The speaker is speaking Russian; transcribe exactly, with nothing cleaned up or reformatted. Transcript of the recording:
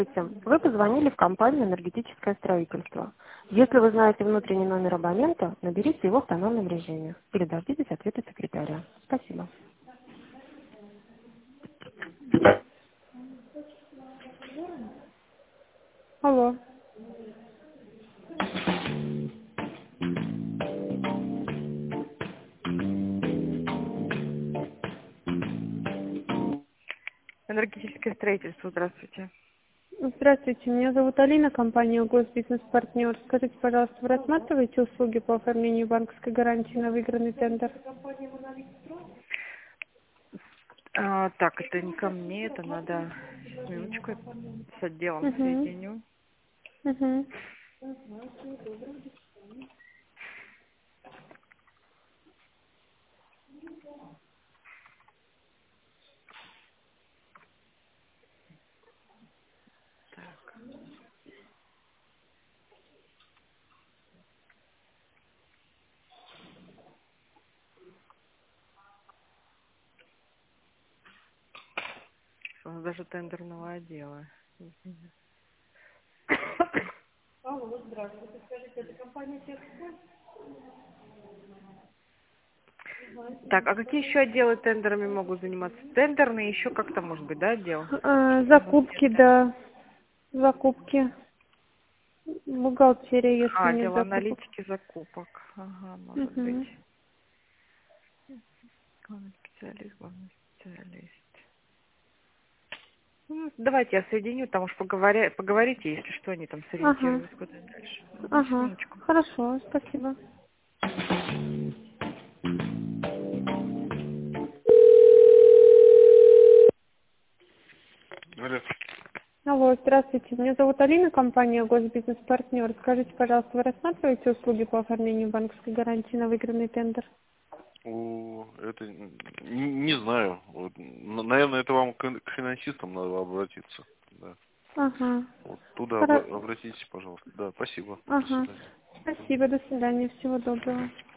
Вы позвонили в компанию «Энергетическое строительство». Если вы знаете внутренний номер абонента, наберите его в тональном режиме или дождитесь ответа секретаря. Спасибо. Алло. Энергетическое строительство, здравствуйте. Здравствуйте, меня зовут Алина, компания «Госбизнес-партнер». Скажите, пожалуйста, вы рассматриваете услуги по оформлению банковской гарантии на выигранный тендер? А, так, это не ко мне, это надо... Сейчас, минуточку, я с отделом Угу. соединю. Угу. Так, у нас даже тендерного отдела. Алло, здравствуйте. Скажите, это компания «Техпоинт»? Так, а какие еще отделы тендерами могут заниматься? Тендерные еще как-то, может быть, да, отдел? А, Что-то у нас нет закупки, тендера. да. Закупки. Бухгалтерия, если А, нет отдел закупок. аналитики закупок. Ага, может быть. Угу. Главный специалист, главный специалист. Ну, давайте я соединю, там уж поговоря... поговорите, если что, они там Ага. сориентируют, куда дальше. Угу, Ага. минуточку. Хорошо, спасибо. Алло. Алло, здравствуйте. Меня зовут Алина, компания «Госбизнес-партнер». Скажите, пожалуйста, вы рассматриваете услуги по оформлению банковской гарантии на выигранный тендер? О, это н- не, не знаю. Вот, н- наверное, это вам к, к финансистам надо обратиться. Да. Ага. Вот туда Хоро- обра- обратитесь, пожалуйста. Да, спасибо. До Ага. свидания. Спасибо, до свидания, всего доброго.